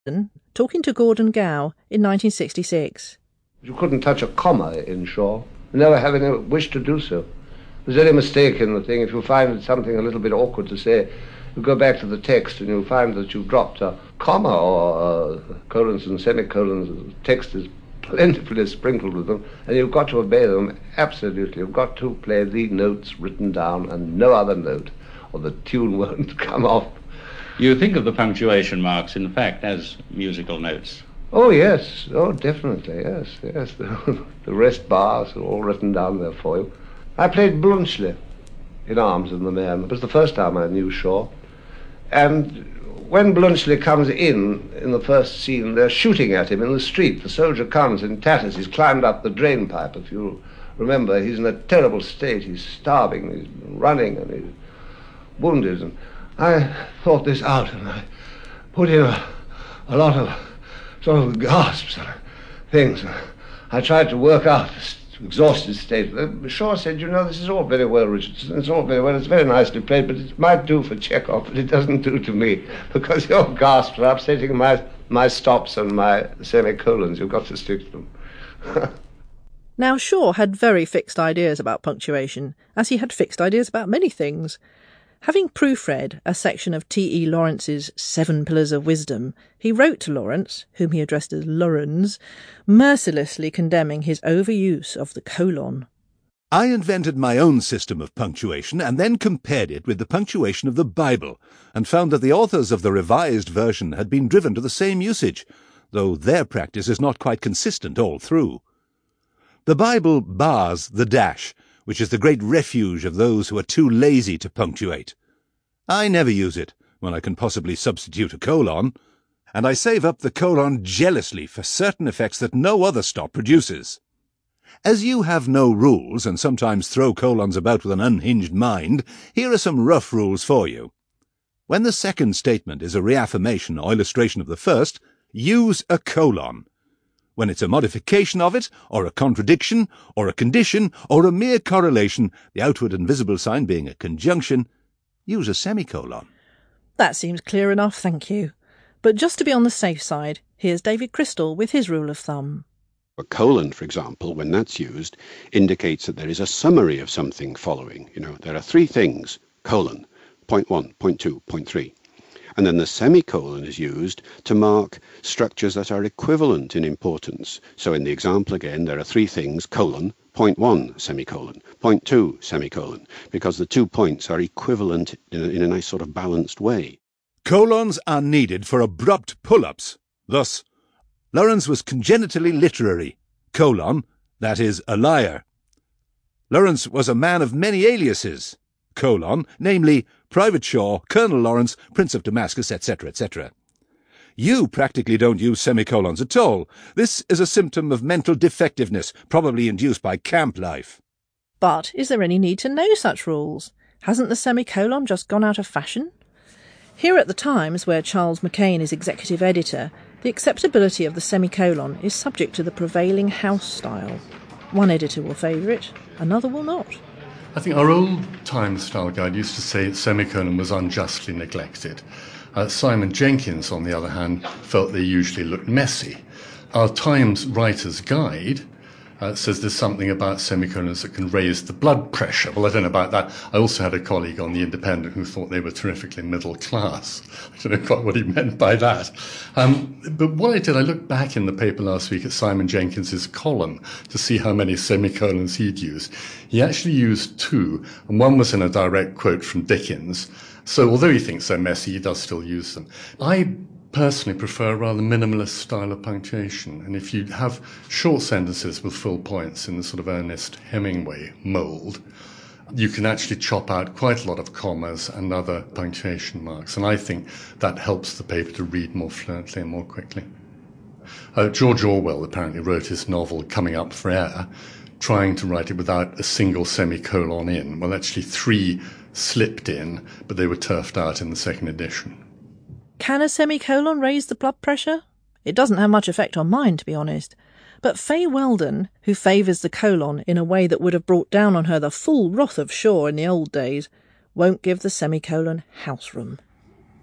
talking to Gordon Gow in 1966. You couldn't touch a comma in Shaw, never having a wish to do so. There's any mistake in the thing. If you find something a little bit awkward to say, you go back to the text and you'll find that you've dropped a comma or colons and semicolons. The text is plentifully sprinkled with them, and you've got to obey them absolutely. You've got to play the notes written down and no other note, or the tune won't come off. You think of the punctuation marks, in fact, as musical notes? Oh, yes. Oh, definitely, yes. The rest bars are all written down there for you. I played Blunchley in Arms of the Man. It was the first time I knew Shaw. And when Blunchley comes in the first scene, they're shooting at him in the street. The soldier comes in tatters. He's climbed up the drain pipe. If you remember, he's in a terrible state. He's starving, he's running, and he's wounded. And I thought this out, and I put in a lot of sort of gasps and things. I tried to work out this exhausted state. Shaw said, you know, this is all very well, Richardson. It's all very well. It's very nicely played, but it might do for Chekhov, but it doesn't do to me, because your gasps are upsetting my stops and my semicolons. You've got to stick to them. Now, Shaw had very fixed ideas about punctuation, as he had fixed ideas about many things. Having proofread a section of T.E. Lawrence's 7 Pillars of Wisdom, he wrote to Lawrence, whom he addressed as Laurens, mercilessly condemning his overuse of the colon. I invented my own system of punctuation and then compared it with the punctuation of the Bible, and found that the authors of the Revised Version had been driven to the same usage, though their practice is not quite consistent all through. The Bible bars the dash, which is the great refuge of those who are too lazy to punctuate. I never use it when I can possibly substitute a colon, and I save up the colon jealously for certain effects that no other stop produces. As you have no rules and sometimes throw colons about with an unhinged mind, here are some rough rules for you. When the second statement is a reaffirmation or illustration of the first, use a colon. When it's a modification of it, or a contradiction, or a condition, or a mere correlation, the outward and visible sign being a conjunction, use a semicolon. That seems clear enough, thank you. But just to be on the safe side, here's David Crystal with his rule of thumb. A colon, for example, when that's used, indicates that there is a summary of something following. You know, there are 3 things, colon, point 1, point 2, point 3. And then the semicolon is used to mark structures that are equivalent in importance. So in the example again, there are 3 things, colon, point 1, semicolon, point 2, semicolon, because the 2 points are equivalent in a nice sort of balanced way. Colons are needed for abrupt pull-ups. Thus, Lawrence was congenitally literary, colon, that is, a liar. Lawrence was a man of many aliases, colon, namely, Private Shaw, Colonel Lawrence, Prince of Damascus, etc., etc. You practically don't use semicolons at all. This is a symptom of mental defectiveness, probably induced by camp life. But is there any need to know such rules? Hasn't the semicolon just gone out of fashion? Here at the Times, where Charles McCain is executive editor, the acceptability of the semicolon is subject to the prevailing house style. One editor will favour it, another will not. I think our old Times style guide used to say semicolon was unjustly neglected. Simon Jenkins, on the other hand, felt they usually looked messy. Our Times writer's guide says there's something about semicolons that can raise the blood pressure. Well, I don't know about that. I also had a colleague on The Independent who thought they were terrifically middle class. I don't know quite what he meant by that. But what I did, I looked back in the paper last week at Simon Jenkins's column to see how many semicolons he'd used. He actually used 2, and one was in a direct quote from Dickens. So although he thinks they're messy, he does still use them. I personally prefer a rather minimalist style of punctuation, and if you have short sentences with full points in the sort of Ernest Hemingway mould, you can actually chop out quite a lot of commas and other punctuation marks, and I think that helps the paper to read more fluently and more quickly. George Orwell apparently wrote his novel Coming Up for Air, trying to write it without a single semicolon in. Well, actually 3 slipped in, but they were turfed out in the second edition. Can a semicolon raise the blood pressure? It doesn't have much effect on mine, to be honest. But Fay Weldon, who favours the colon in a way that would have brought down on her the full wrath of Shaw in the old days, won't give the semicolon house room.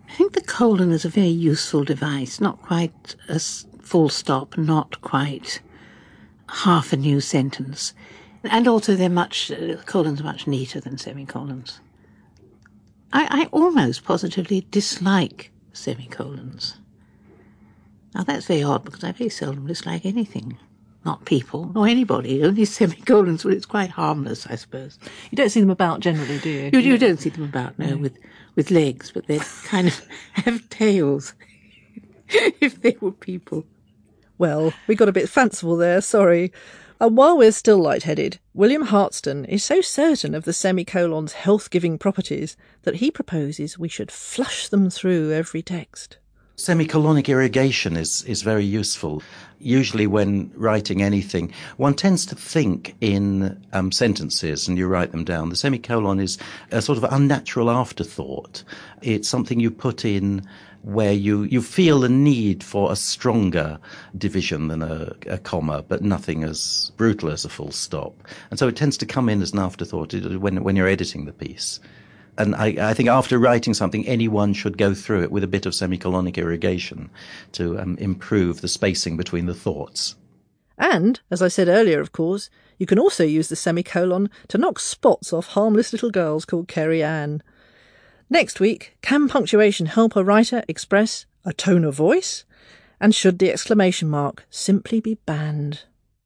I think the colon is a very useful device, not quite a full stop, not quite half a new sentence. And also colons are much neater than semicolons. I almost positively dislike semicolons. Now that's very odd because I very seldom dislike anything. Not people, nor anybody, only semicolons, but it's quite harmless, I suppose. You don't see them about generally, do you? You don't see them about, no, with legs, but they kind of have tails, if they were people. Well, we got a bit fanciful there, sorry. And while we're still lightheaded, William Hartston is so certain of the semicolon's health-giving properties that he proposes we should flush them through every text. Semicolonic irrigation is very useful. Usually when writing anything, one tends to think in sentences and you write them down. The semicolon is a sort of unnatural afterthought. It's something you put in where you feel the need for a stronger division than a comma, but nothing as brutal as a full stop. And so it tends to come in as an afterthought when you're editing the piece. And I think after writing something, anyone should go through it with a bit of semicolonic irrigation to improve the spacing between the thoughts. And, as I said earlier, of course, you can also use the semicolon to knock spots off harmless little girls called Kerry Ann. Next week, can punctuation help a writer express a tone of voice? And should the exclamation mark simply be banned?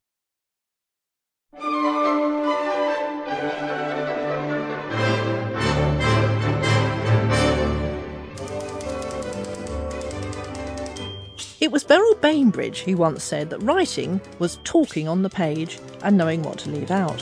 It was Beryl Bainbridge who once said that writing was talking on the page and knowing what to leave out.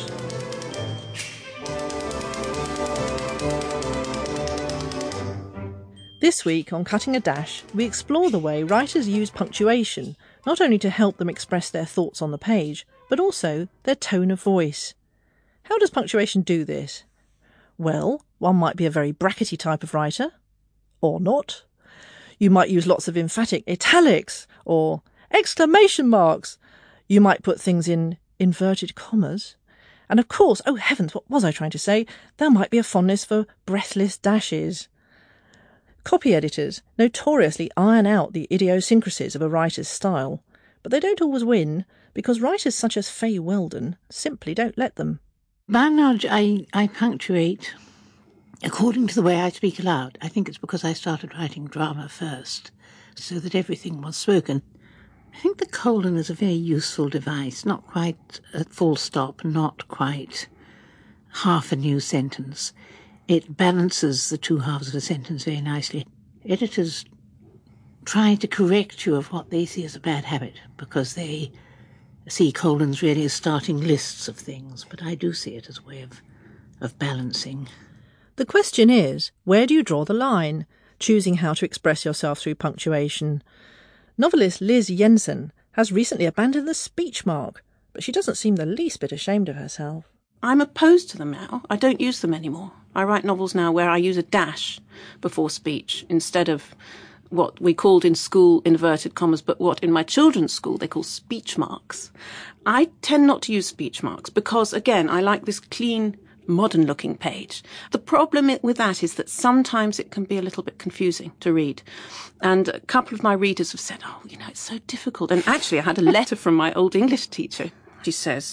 This week on Cutting a Dash, we explore the way writers use punctuation, not only to help them express their thoughts on the page, but also their tone of voice. How does punctuation do this? Well, one might be a very brackety type of writer, or not. You might use lots of emphatic italics or exclamation marks. You might put things in inverted commas. And of course, oh heavens, what was I trying to say? There might be a fondness for breathless dashes. Copy editors notoriously iron out the idiosyncrasies of a writer's style, but they don't always win because writers such as Fay Weldon simply don't let them. By and large, I punctuate according to the way I speak aloud. I think it's because I started writing drama first, so that everything was spoken. I think the colon is a very useful device, not quite a full stop, not quite half a new sentence. It balances the two halves of a sentence very nicely. Editors try to correct you of what they see as a bad habit, because they see colons really as starting lists of things, but I do see it as a way of balancing. The question is, where do you draw the line, choosing how to express yourself through punctuation? Novelist Liz Jensen has recently abandoned the speech mark, but she doesn't seem the least bit ashamed of herself. I'm opposed to them now. I don't use them anymore. I write novels now where I use a dash before speech instead of what we called in school inverted commas, but what in my children's school they call speech marks. I tend not to use speech marks because, again, I like this clean, modern-looking page. The problem with that is that sometimes it can be a little bit confusing to read. And a couple of my readers have said, oh, it's so difficult. And actually, I had a letter from my old English teacher. She says,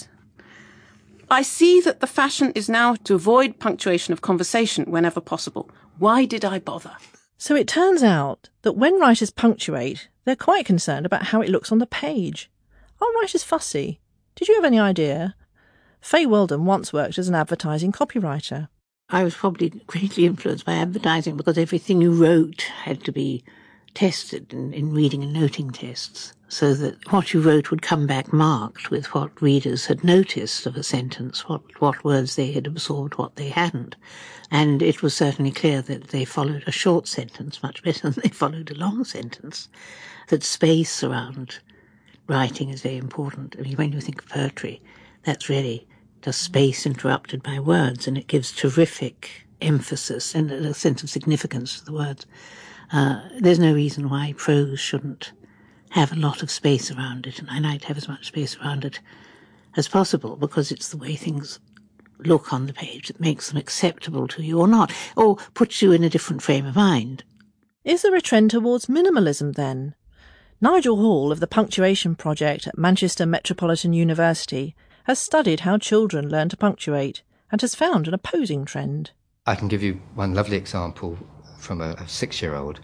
I see that the fashion is now to avoid punctuation of conversation whenever possible. Why did I bother? So it turns out that when writers punctuate, they're quite concerned about how it looks on the page. Are writers fussy? Did you have any idea? Fay Weldon once worked as an advertising copywriter. I was probably greatly influenced by advertising because everything you wrote had to be tested in reading and noting tests, so that what you wrote would come back marked with what readers had noticed of a sentence, what words they had absorbed, what they hadn't. And it was certainly clear that they followed a short sentence much better than they followed a long sentence, that space around writing is very important. I mean, when you think of poetry, that's really just space interrupted by words, and it gives terrific emphasis and a sense of significance to the words. There's no reason why prose shouldn't have a lot of space around it, and I like to have as much space around it as possible, because it's the way things look on the page that makes them acceptable to you or not, or puts you in a different frame of mind. Is there a trend towards minimalism then? Nigel Hall of the Punctuation Project at Manchester Metropolitan University has studied how children learn to punctuate and has found an opposing trend. I can give you one lovely example from a 6-year-old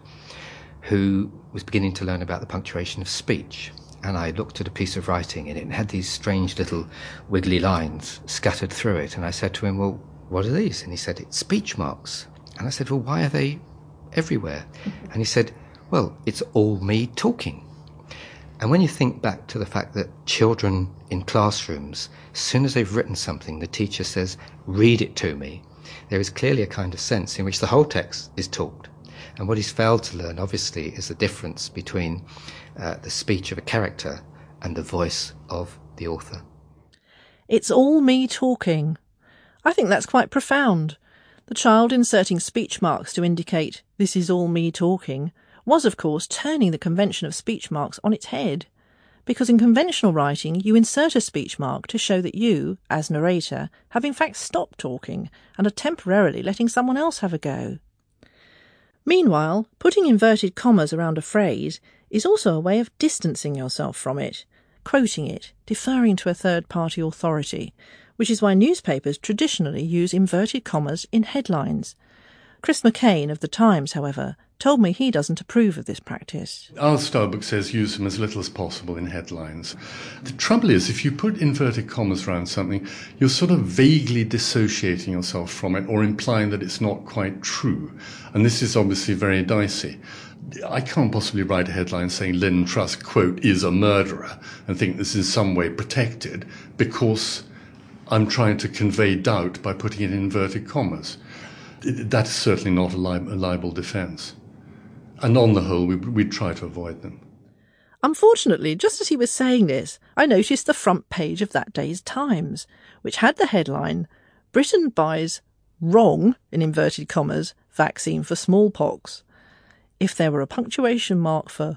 who was beginning to learn about the punctuation of speech. And I looked at a piece of writing and it had these strange little wiggly lines scattered through it. And I said to him, well, what are these? And he said, it's speech marks. And I said, well, why are they everywhere? And he said, well, it's all me talking. And when you think back to the fact that children in classrooms, as soon as they've written something, the teacher says, read it to me, there is clearly a kind of sense in which the whole text is talked. And what he's failed to learn, obviously, is the difference between the speech of a character and the voice of the author. It's all me talking. I think that's quite profound. The child inserting speech marks to indicate this is all me talking was, of course, turning the convention of speech marks on its head. Because in conventional writing, you insert a speech mark to show that you, as narrator, have in fact stopped talking and are temporarily letting someone else have a go. Meanwhile, putting inverted commas around a phrase is also a way of distancing yourself from it, quoting it, deferring to a third-party authority, which is why newspapers traditionally use inverted commas in headlines. Chris McCain of The Times, however, told me he doesn't approve of this practice. Our style book says use them as little as possible in headlines. The trouble is, if you put inverted commas around something, you're sort of vaguely dissociating yourself from it or implying that it's not quite true. And this is obviously very dicey. I can't possibly write a headline saying Lynn Truss, quote, is a murderer, and think this is in some way protected because I'm trying to convey doubt by putting it in inverted commas. That is certainly not a libel defence. And on the whole, we try to avoid them. Unfortunately, just as he was saying this, I noticed the front page of that day's Times, which had the headline, Britain buys wrong, in inverted commas, vaccine for smallpox. If there were a punctuation mark for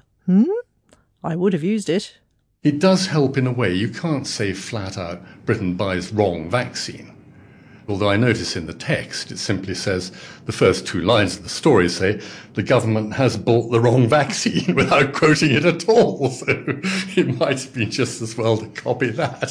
I would have used it. It does help in a way. You can't say flat out, Britain buys wrong vaccine. Although I notice in the text, it simply says, the first 2 lines of the story say, the government has bought the wrong vaccine without quoting it at all. So it might have been just as well to copy that.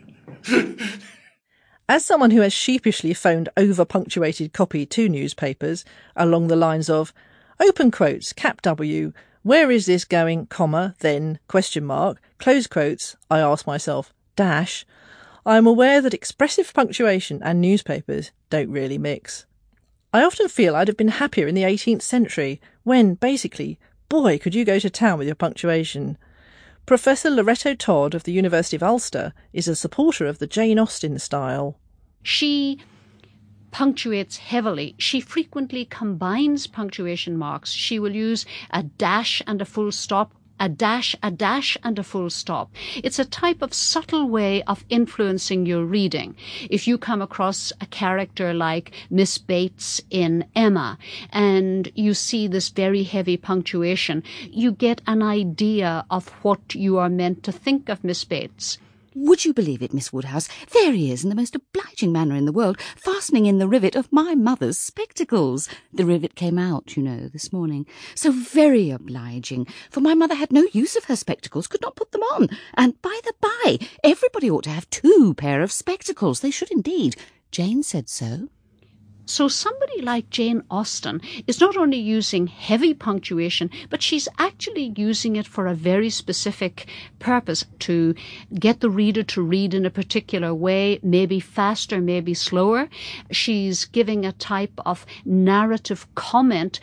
As someone who has sheepishly phoned over-punctuated copy to newspapers along the lines of, open quotes, cap W, where is this going, comma, then, question mark, close quotes, I ask myself, dash, I am aware that expressive punctuation and newspapers don't really mix. I often feel I'd have been happier in the 18th century, when, basically, boy, could you go to town with your punctuation. Professor Loretto Todd of the University of Ulster is a supporter of the Jane Austen style. She punctuates heavily. She frequently combines punctuation marks. She will use a dash and a full stop, a dash and a full stop. It's a type of subtle way of influencing your reading. If you come across a character like Miss Bates in Emma and you see this very heavy punctuation, you get an idea of what you are meant to think of Miss Bates. Would you believe it, Miss Woodhouse? There he is, in the most obliging manner in the world, fastening in the rivet of my mother's spectacles. The rivet came out, you know, this morning. So very obliging, for my mother had no use of her spectacles, could not put them on. And by the by, everybody ought to have 2 pair of spectacles. They should indeed. Jane said so. So somebody like Jane Austen is not only using heavy punctuation, but she's actually using it for a very specific purpose, to get the reader to read in a particular way, maybe faster, maybe slower. She's giving a type of narrative comment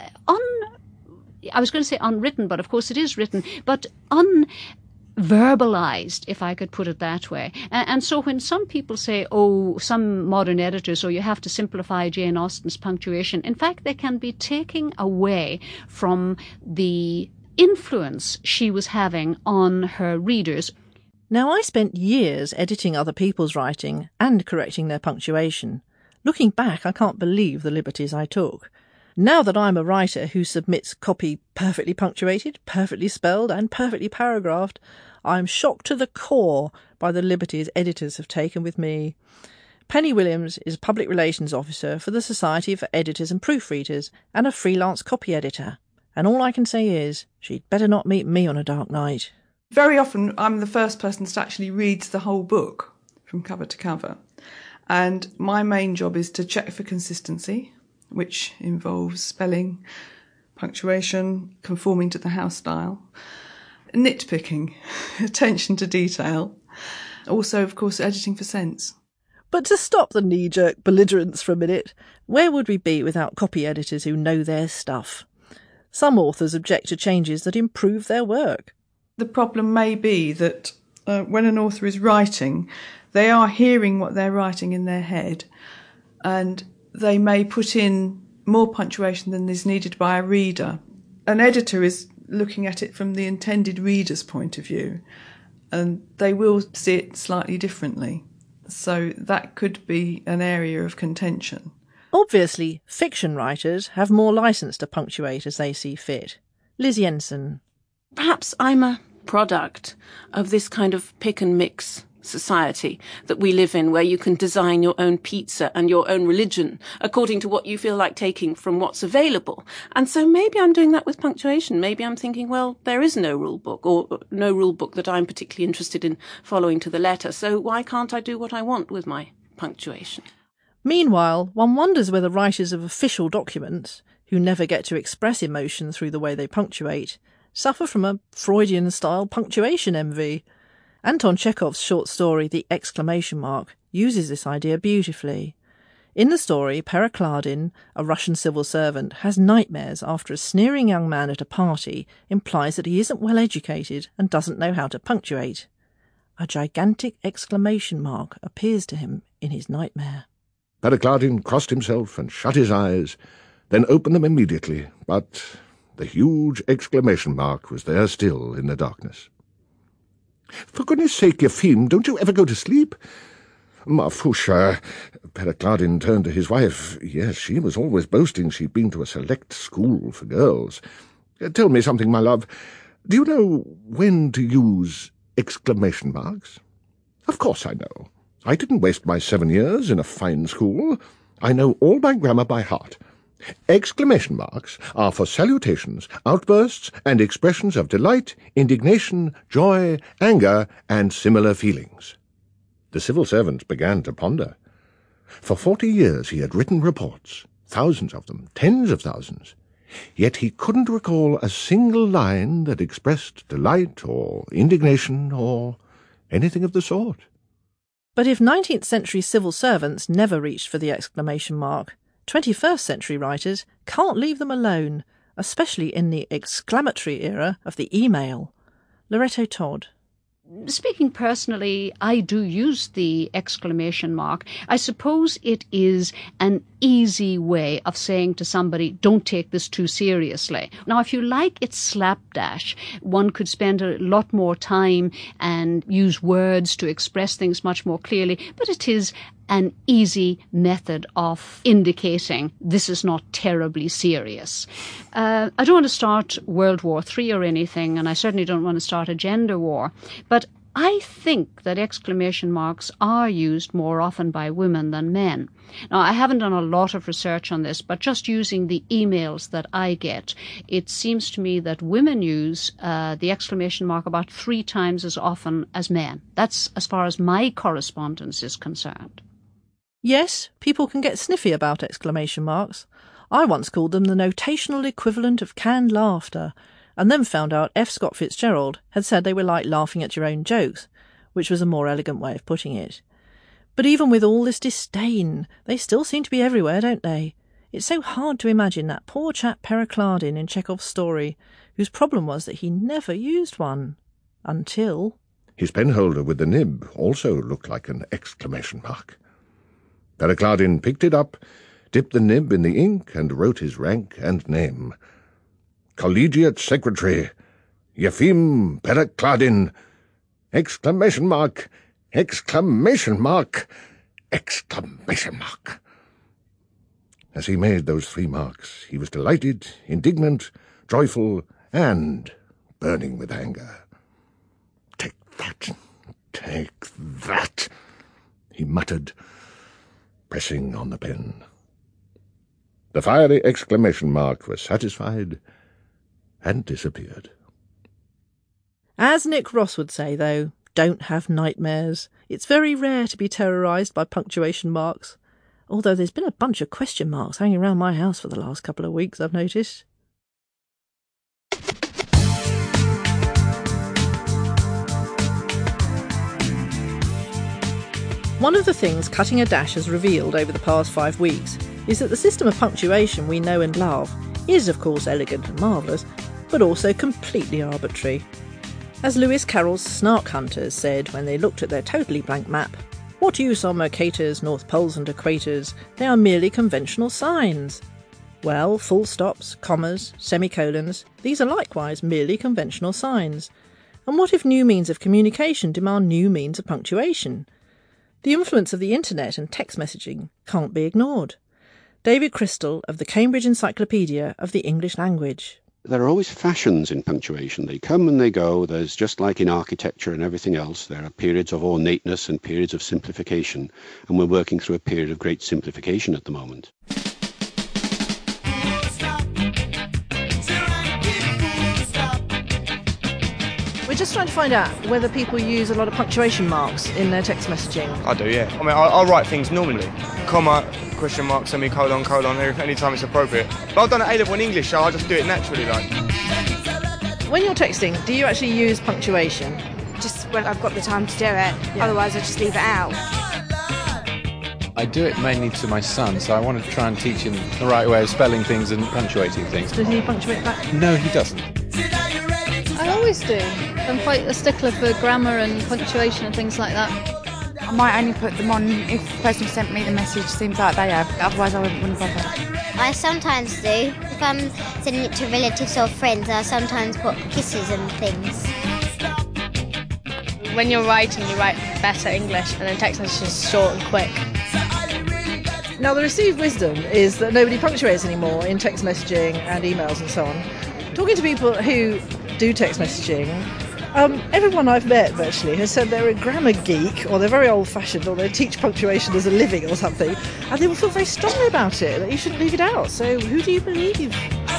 I was going to say unwritten, but of course it is written, but verbalized, if I could put it that way. And so when some people say, some modern editors, you have to simplify Jane Austen's punctuation, in fact, they can be taking away from the influence she was having on her readers. Now, I spent years editing other people's writing and correcting their punctuation. Looking back, I can't believe the liberties I took. Now that I'm a writer who submits copy perfectly punctuated, perfectly spelled and perfectly paragraphed, I'm shocked to the core by the liberties editors have taken with me. Penny Williams is Public Relations Officer for the Society for Editors and Proofreaders and a freelance copy editor. And all I can say is, she'd better not meet me on a dark night. Very often I'm the first person that actually reads the whole book from cover to cover. And my main job is to check for consistency, which involves spelling, punctuation, conforming to the house style, nitpicking, attention to detail, also, of course, editing for sense. But to stop the knee-jerk belligerence for a minute, where would we be without copy editors who know their stuff? Some authors object to changes that improve their work. The problem may be that when an author is writing, they are hearing what they're writing in their head, and they may put in more punctuation than is needed by a reader. An editor is looking at it from the intended reader's point of view, and they will see it slightly differently. So that could be an area of contention. Obviously, fiction writers have more licence to punctuate as they see fit. Liz Jensen. Perhaps I'm a product of this kind of pick and mix society that we live in, where you can design your own pizza and your own religion according to what you feel like taking from what's available. And so maybe I'm doing that with punctuation. Maybe I'm thinking, well, there is no rule book, or no rule book that I'm particularly interested in following to the letter, so why can't I do what I want with my punctuation? Meanwhile, one wonders whether writers of official documents, who never get to express emotion through the way they punctuate, suffer from a Freudian-style punctuation envy. Anton Chekhov's short story, The Exclamation Mark, uses this idea beautifully. In the story, Perekladin, a Russian civil servant, has nightmares after a sneering young man at a party implies that he isn't well educated and doesn't know how to punctuate. A gigantic exclamation mark appears to him in his nightmare. Perekladin crossed himself and shut his eyes, then opened them immediately, but the huge exclamation mark was there still in the darkness. "For goodness sake, Yefim, don't you ever go to sleep?" "Marfusha," Perekladin turned to his wife. Yes, she was always boasting she'd been to a select school for girls. "Tell me something, my love. Do you know when to use exclamation marks?" "Of course I know. I didn't waste my 7 years in a fine school. I know all my grammar by heart. Exclamation marks are for salutations, outbursts, and expressions of delight, indignation, joy, anger, and similar feelings." The civil servant began to ponder. For 40 years he had written reports, thousands of them, tens of thousands, yet he couldn't recall a single line that expressed delight or indignation or anything of the sort. But if 19th century civil servants never reached for the exclamation mark, 21st century writers can't leave them alone, especially in the exclamatory era of the email. Loretto Todd. Speaking personally, I do use the exclamation mark. I suppose it is an easy way of saying to somebody, don't take this too seriously. Now, if you like it slapdash, one could spend a lot more time and use words to express things much more clearly, but it is an easy method of indicating this is not terribly serious. I don't want to start World War III or anything, and I certainly don't want to start a gender war, but I think that exclamation marks are used more often by women than men. Now, I haven't done a lot of research on this, but just using the emails that I get, it seems to me that women use the exclamation mark about 3 times as often as men. That's as far as my correspondence is concerned. Yes, people can get sniffy about exclamation marks. I once called them the notational equivalent of canned laughter, and then found out F. Scott Fitzgerald had said they were like laughing at your own jokes, which was a more elegant way of putting it. But even with all this disdain, they still seem to be everywhere, don't they? It's so hard to imagine that poor chap Perekladin in Chekhov's story, whose problem was that he never used one. Until... His penholder with the nib also looked like an exclamation mark. Perekladin picked it up, dipped the nib in the ink, and wrote his rank and name. Collegiate Secretary, Yefim Perekladin, exclamation mark, exclamation mark, exclamation mark. As he made those 3 marks, he was delighted, indignant, joyful, and burning with anger. "Take that, he muttered, pressing on the pen. The fiery exclamation mark was satisfied, and disappeared. As Nick Ross would say, though, don't have nightmares. It's very rare to be terrorised by punctuation marks. Although there's been a bunch of question marks hanging around my house for the last couple of weeks, I've noticed. One of the things Cutting a Dash has revealed over the past 5 weeks is that the system of punctuation we know and love is, of course, elegant and marvellous, but also completely arbitrary. As Lewis Carroll's snark hunters said when they looked at their totally blank map, what use are Mercator's, North Poles and equators? They are merely conventional signs. Well, full stops, commas, semicolons, these are likewise merely conventional signs. And what if new means of communication demand new means of punctuation? The influence of the internet and text messaging can't be ignored. David Crystal of the Cambridge Encyclopedia of the English Language. There are always fashions in punctuation. They come and they go. There's, just like in architecture and everything else, there are periods of ornateness and periods of simplification, and we're working through a period of great simplification at the moment. We're just trying to find out whether people use a lot of punctuation marks in their text messaging. I do, yeah. I mean, I'll write things normally. Comma, question mark, semicolon, colon, anytime it's appropriate. But I've done an A-level in English, so I just do it naturally, like. When you're texting, do you actually use punctuation? Just when I've got the time to do it. Yeah. Otherwise, I just leave it out. I do it mainly to my son, so I want to try and teach him the right way of spelling things and punctuating things. Does he punctuate back? No, he doesn't. I always do. I'm quite a stickler for grammar and punctuation and things like that. I might only put them on if the person who sent me the message seems like they have, otherwise I wouldn't bother. I sometimes do. If I'm sending it to relatives or friends, I sometimes put kisses and things. When you're writing, you write better English, and then text messages is short and quick. Now, the received wisdom is that nobody punctuates anymore in text messaging and emails and so on. Talking to people who do text messaging, everyone I've met virtually has said they're a grammar geek, or they're very old-fashioned, or they teach punctuation as a living or something, and they will feel very strongly about it, that you shouldn't leave it out. So who do you believe?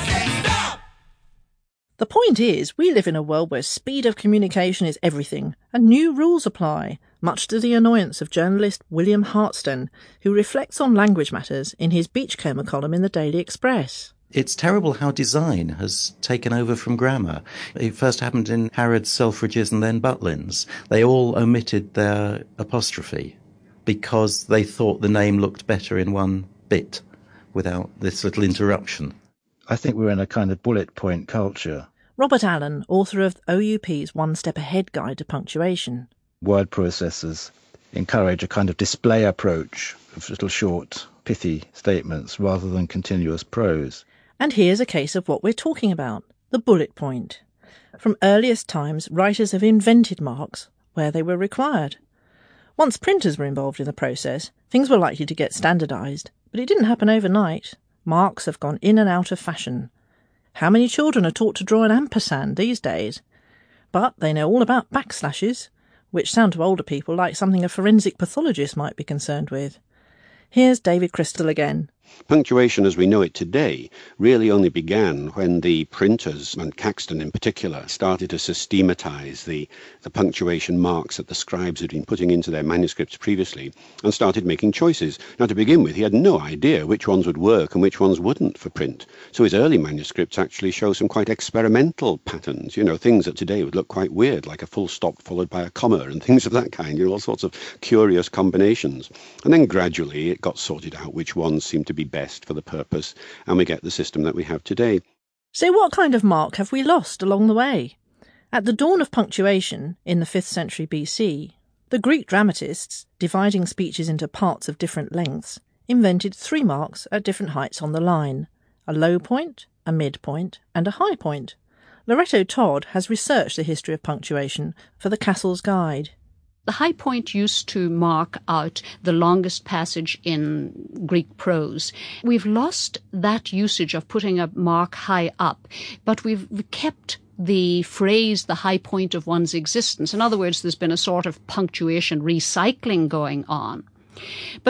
The point is, we live in a world where speed of communication is everything, and new rules apply, much to the annoyance of journalist William Hartston, who reflects on language matters in his Beachcomber column in the Daily Express. It's terrible how design has taken over from grammar. It first happened in Harrods, Selfridges and then Butlins. They all omitted their apostrophe because they thought the name looked better in one bit without this little interruption. I think we're in a kind of bullet point culture. Robert Allen, author of OUP's One Step Ahead Guide to Punctuation. Word processors encourage a kind of display approach of little short, pithy statements rather than continuous prose. And here's a case of what we're talking about, the bullet point. From earliest times, writers have invented marks where they were required. Once printers were involved in the process, things were likely to get standardised, but it didn't happen overnight. Marks have gone in and out of fashion. How many children are taught to draw an ampersand these days? But they know all about backslashes, which sound to older people like something a forensic pathologist might be concerned with. Here's David Crystal again. Punctuation as we know it today really only began when the printers, and Caxton in particular, started to systematise the punctuation marks that the scribes had been putting into their manuscripts previously and started making choices. Now, to begin with, he had no idea which ones would work and which ones wouldn't for print. So his early manuscripts actually show some quite experimental patterns, things that today would look quite weird, like a full stop followed by a comma and things of that kind, all sorts of curious combinations. And then gradually it got sorted out which ones seemed to be best for the purpose, and we get the system that we have today. So what kind of mark have we lost along the way? At the dawn of punctuation, in the 5th century BC, the Greek dramatists, dividing speeches into parts of different lengths, invented 3 marks at different heights on the line: a low point, a mid-point, and a high point. Loretto Todd has researched the history of punctuation for the Cassell's Guide. The high point used to mark out the longest passage in Greek prose. We've lost that usage of putting a mark high up, but we've kept the phrase the high point of one's existence. In other words, there's been a sort of punctuation recycling going on. But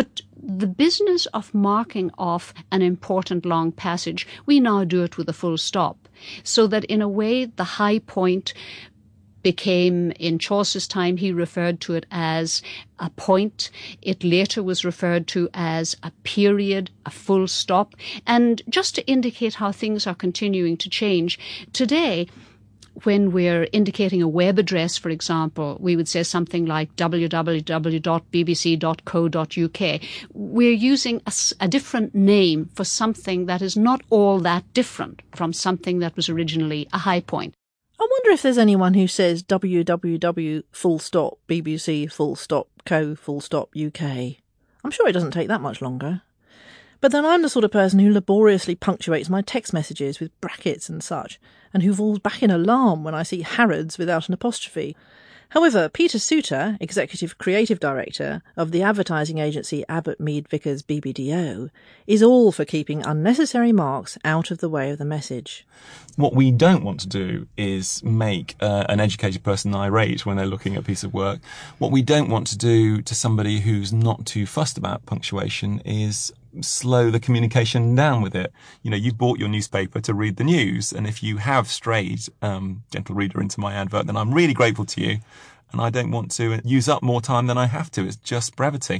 the business of marking off an important long passage, we now do it with a full stop, so that in a way the high point became, in Chaucer's time, he referred to it as a point. It later was referred to as a period, a full stop. And just to indicate how things are continuing to change, today, when we're indicating a web address, for example, we would say something like www.bbc.co.uk. We're using a different name for something that is not all that different from something that was originally a high point. I wonder if there's anyone who says www.bbc.co.uk. I'm sure it doesn't take that much longer. But then I'm the sort of person who laboriously punctuates my text messages with brackets and such, and who falls back in alarm when I see Harrods without an apostrophe. However, Peter Souter, Executive Creative Director of the advertising agency Abbott Mead Vickers BBDO, is all for keeping unnecessary marks out of the way of the message. What we don't want to do is make an educated person irate when they're looking at a piece of work. What we don't want to do to somebody who's not too fussed about punctuation is slow the communication down with it. You know, you've bought your newspaper to read the news, and if you have strayed, gentle reader, into my advert, then I'm really grateful to you, and I don't want to use up more time than I have to. It's just brevity.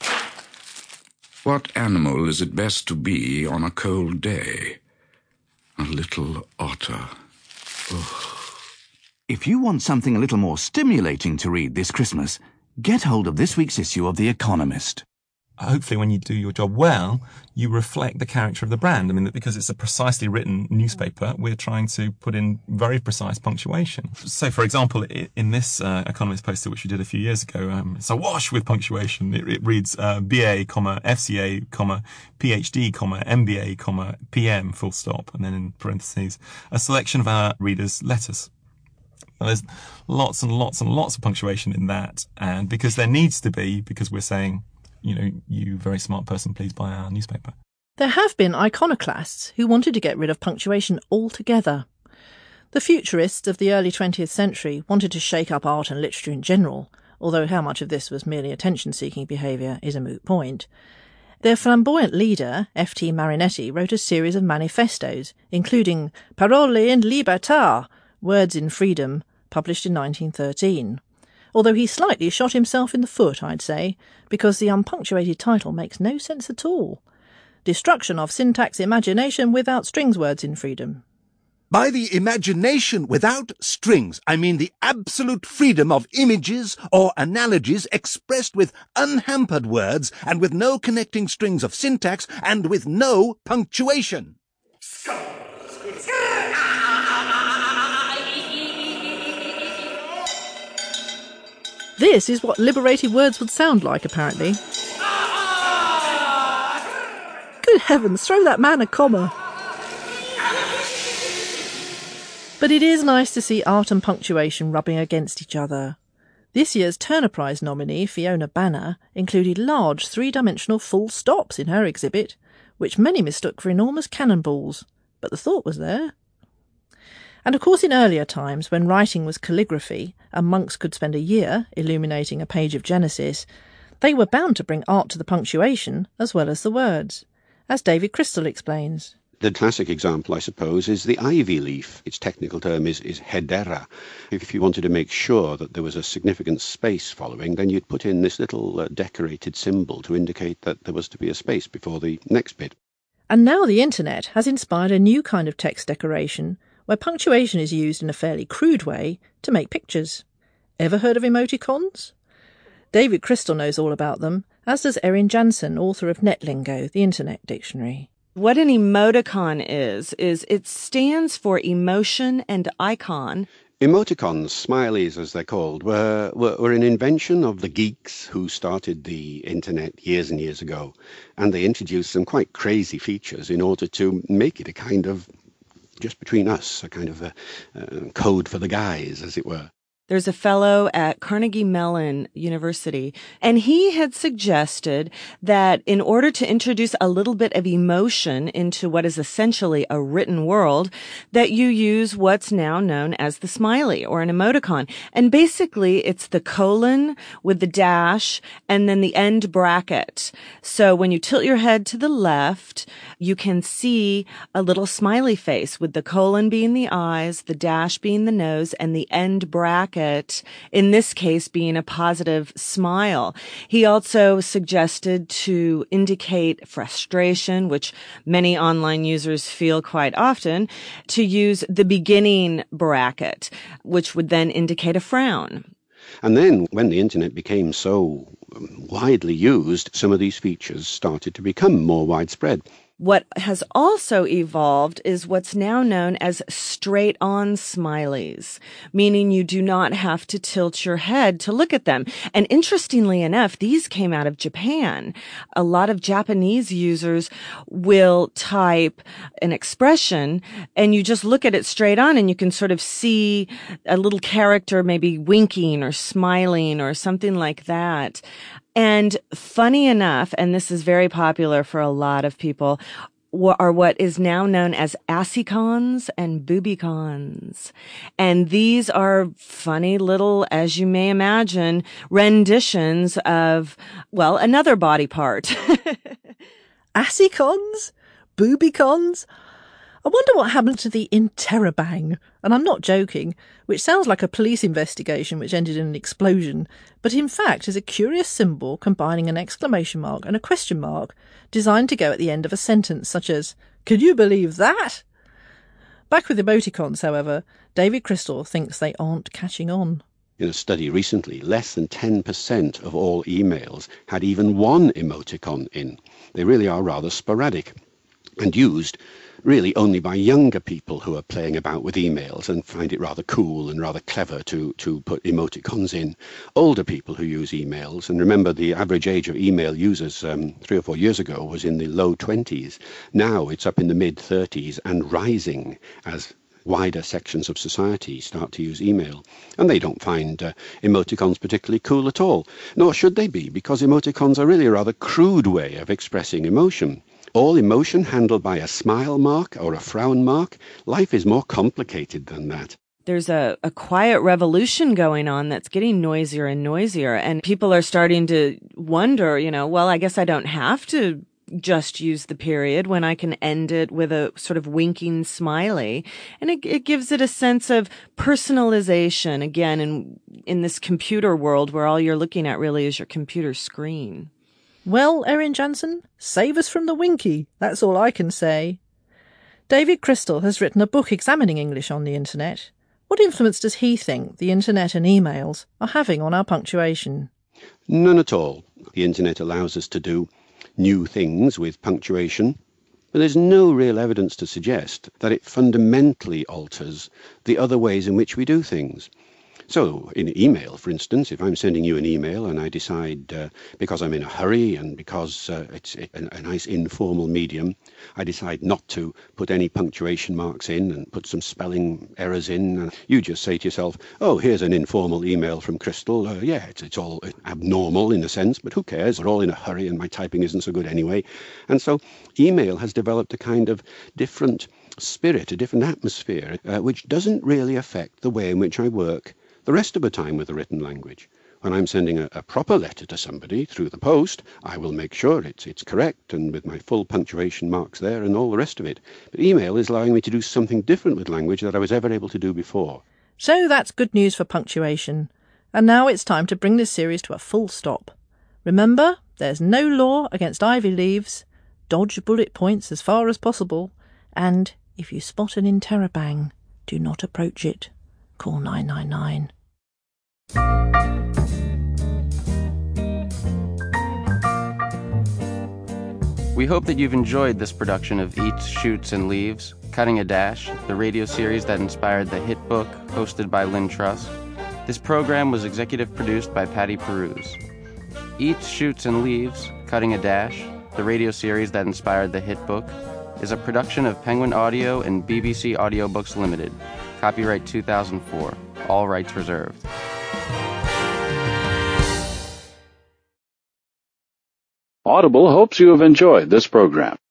What animal is it best to be on a cold day? A little otter. Oh. If you want something a little more stimulating to read this Christmas, get hold of this week's issue of The Economist. Hopefully when you do your job well, you reflect the character of the brand. I mean, because it's a precisely written newspaper, we're trying to put in very precise punctuation. So, for example, in this Economist poster, which we did a few years ago, it's awash with punctuation. It reads BA, FCA, PhD, MBA, PM, full stop, and then in parentheses, a selection of our readers' letters. Now, there's lots and lots and lots of punctuation in that, and because there needs to be, because we're saying, you know, you very smart person, please buy our newspaper. There have been iconoclasts who wanted to get rid of punctuation altogether. The futurists of the early 20th century wanted to shake up art and literature in general, although how much of this was merely attention-seeking behaviour is a moot point. Their flamboyant leader, F.T. Marinetti, wrote a series of manifestos, including Parole in Libertà, Words in Freedom, published in 1913. Although he slightly shot himself in the foot, I'd say, because the unpunctuated title makes no sense at all. Destruction of syntax imagination without strings, Words in Freedom. By the imagination without strings, I mean the absolute freedom of images or analogies expressed with unhampered words and with no connecting strings of syntax and with no punctuation. This is what liberated words would sound like, apparently. Good heavens, throw that man a comma. But it is nice to see art and punctuation rubbing against each other. This year's Turner Prize nominee, Fiona Banner, included large three-dimensional full stops in her exhibit, which many mistook for enormous cannonballs, but the thought was there. And of course in earlier times, when writing was calligraphy and monks could spend a year illuminating a page of Genesis, they were bound to bring art to the punctuation as well as the words, as David Crystal explains. The classic example, I suppose, is the ivy leaf. Its technical term is hedera. If you wanted to make sure that there was a significant space following, then you'd put in this little decorated symbol to indicate that there was to be a space before the next bit. And now the internet has inspired a new kind of text decoration, where punctuation is used in a fairly crude way to make pictures. Ever heard of emoticons? David Crystal knows all about them, as does Erin Jansen, author of NetLingo, the Internet Dictionary. What an emoticon is it stands for emotion and icon. Emoticons, smileys as they're called, were an invention of the geeks who started the internet years and years ago, and they introduced some quite crazy features in order to make it a kind of, just between us, a kind of a code for the guys, as it were. There's a fellow at Carnegie Mellon University, and he had suggested that in order to introduce a little bit of emotion into what is essentially a written world, that you use what's now known as the smiley or an emoticon. And basically, it's the colon with the dash and then the end bracket. So when you tilt your head to the left, you can see a little smiley face with the colon being the eyes, the dash being the nose, and the end bracket, in this case, being a positive smile. He also suggested to indicate frustration, which many online users feel quite often, to use the beginning bracket, which would then indicate a frown. And then when the internet became so widely used, some of these features started to become more widespread. What has also evolved is what's now known as straight-on smileys, meaning you do not have to tilt your head to look at them. And interestingly enough, these came out of Japan. A lot of Japanese users will type an expression and you just look at it straight on and you can sort of see a little character maybe winking or smiling or something like that. And funny enough, and this is very popular for a lot of people, are what is now known as assicons and boobicons. And these are funny little, as you may imagine, renditions of, well, another body part. Assicons? Boobicons? I wonder what happened to the interrobang, and I'm not joking, which sounds like a police investigation which ended in an explosion, but in fact is a curious symbol combining an exclamation mark and a question mark, designed to go at the end of a sentence, such as, "Can you believe that?" Back with emoticons, however, David Crystal thinks they aren't catching on. In a study recently, less than 10% of all emails had even one emoticon in. They really are rather sporadic and used really only by younger people who are playing about with emails and find it rather cool and rather clever to put emoticons in. Older people who use emails, and remember the average age of email users 3 or 4 years ago was in the low 20s. Now it's up in the mid-30s and rising as wider sections of society start to use email. And they don't find emoticons particularly cool at all. Nor should they be, because emoticons are really a rather crude way of expressing emotion. All emotion handled by a smile mark or a frown mark. Life is more complicated than that. There's a quiet revolution going on that's getting noisier and noisier, and people are starting to wonder, well, I guess I don't have to just use the period when I can end it with a sort of winking smiley. And it gives it a sense of personalization, again, in this computer world where all you're looking at really is your computer screen. Well, Erin Jansen, save us from the winky, that's all I can say. David Crystal has written a book examining English on the internet. What influence does he think the internet and emails are having on our punctuation? None at all. The internet allows us to do new things with punctuation, but there's no real evidence to suggest that it fundamentally alters the other ways in which we do things. So in email, for instance, if I'm sending you an email and I decide, because I'm in a hurry and because it's a nice informal medium, I decide not to put any punctuation marks in and put some spelling errors in, and you just say to yourself, oh, here's an informal email from Crystal. It's all abnormal in a sense, but who cares? We're all in a hurry and my typing isn't so good anyway. And so email has developed a kind of different spirit, a different atmosphere, which doesn't really affect the way in which I work the rest of the time with the written language. When I'm sending a proper letter to somebody through the post, I will make sure it's correct and with my full punctuation marks there and all the rest of it. But email is allowing me to do something different with language that I was ever able to do before. So that's good news for punctuation. And now it's time to bring this series to a full stop. Remember, there's no law against ivy leaves. Dodge bullet points as far as possible. And if you spot an interrobang, do not approach it. Call 999. We hope that you've enjoyed this production of Eats, Shoots, and Leaves, Cutting a Dash, the radio series that inspired the hit book, hosted by Lynn Truss. This program was executive produced by Patty Peruse. Eats, Shoots, and Leaves, Cutting a Dash, the radio series that inspired the hit book, is a production of Penguin Audio and BBC Audiobooks Limited. Copyright 2004. All rights reserved. Audible hopes you have enjoyed this program.